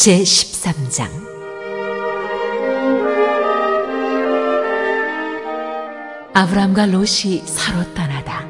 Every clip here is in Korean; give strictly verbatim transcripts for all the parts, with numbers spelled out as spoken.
제십삼 장. 아브람과 롯이 서로 떠나다.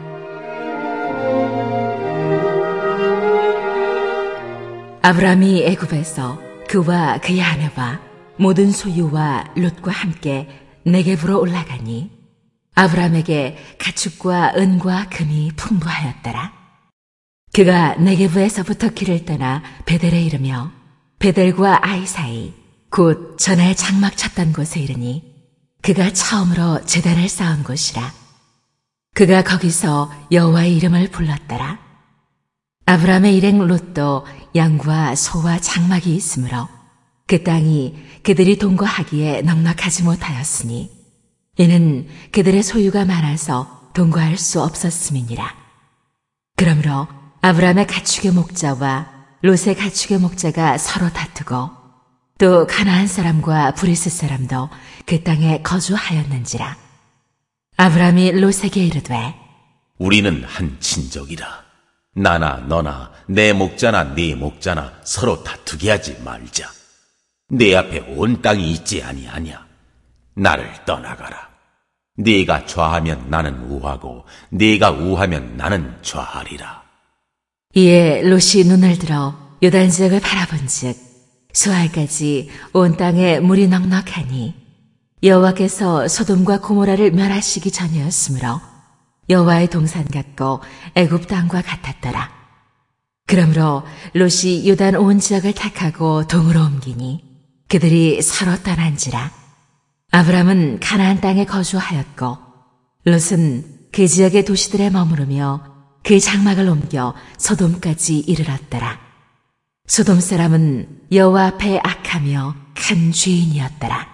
아브람이 애굽에서 그와 그의 아내와 모든 소유와 롯과 함께 네겝으로 올라가니 아브람에게 가축과 은과 금이 풍부하였더라. 그가 네겝에서부터 길을 떠나 베델에 이르며 베델과 아이 사이 곧 전에 장막 쳤던 곳에 이르니 그가 처음으로 제단을 쌓은 곳이라. 그가 거기서 여호와의 이름을 불렀더라. 아브람의 일행 롯도 양과 소와 장막이 있으므로 그 땅이 그들이 동거하기에 넉넉하지 못하였으니 이는 그들의 소유가 많아서 동거할 수 없었음이니라. 그러므로 아브람의 가축의 목자와 롯의 가축의 목자가 서로 다투고 또 가나안 사람과 브리스 사람도 그 땅에 거주하였는지라. 아브람이 롯에게 이르되 우리는 한 친족이라. 나나 너나 내 목자나 네 목자나 서로 다투게 하지 말자. 내 앞에 온 땅이 있지 아니하냐. 나를 떠나가라. 네가 좌하면 나는 우하고 네가 우하면 나는 좌하리라. 이에 롯이 눈을 들어 요단 지역을 바라본즉 수알까지 온 땅에 물이 넉넉하니 여호와께서 소돔과 고모라를 멸하시기 전이었으므로 여호와의 동산 같고 애굽 땅과 같았더라. 그러므로 롯이 요단 온 지역을 택하고 동으로 옮기니 그들이 서로 떠난지라. 아브람은 가나안 땅에 거주하였고 롯은 그 지역의 도시들에 머무르며 그 장막을 옮겨 소돔까지 이르렀더라. 소돔 사람은 여호와 앞에 악하며 큰 죄인이었더라.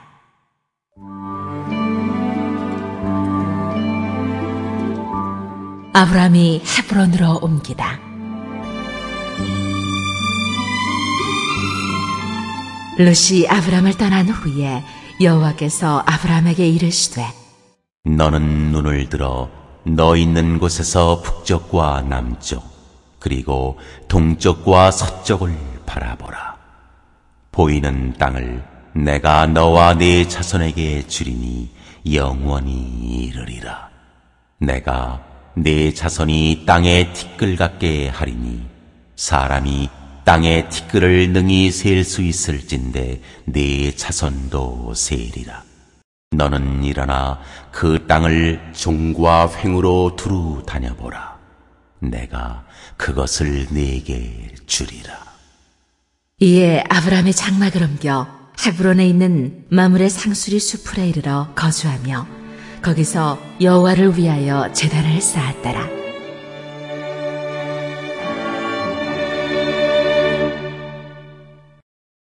아브람이 헤브론으로 옮기다. 롯이 아브람을 떠난 후에 여호와께서 아브람에게 이르시되 너는 눈을 들어 너 있는 곳에서 북쪽과 남쪽 그리고 동쪽과 서쪽을 바라보라. 보이는 땅을 내가 너와 네 자손에게 주리니 영원히 이르리라. 내가 네 자손이 땅의 티끌 같게 하리니 사람이 땅의 티끌을 능히 셀 수 있을진데 네 자손도 세리라. 너는 일어나 그 땅을 종과 횡으로 두루 다녀보라. 내가 그것을 네게 주리라. 이에 아브람의 장막을 옮겨 헤브론에 있는 마므레 상수리 수풀에 이르러 거주하며 거기서 여호와를 위하여 제단을 쌓았더라.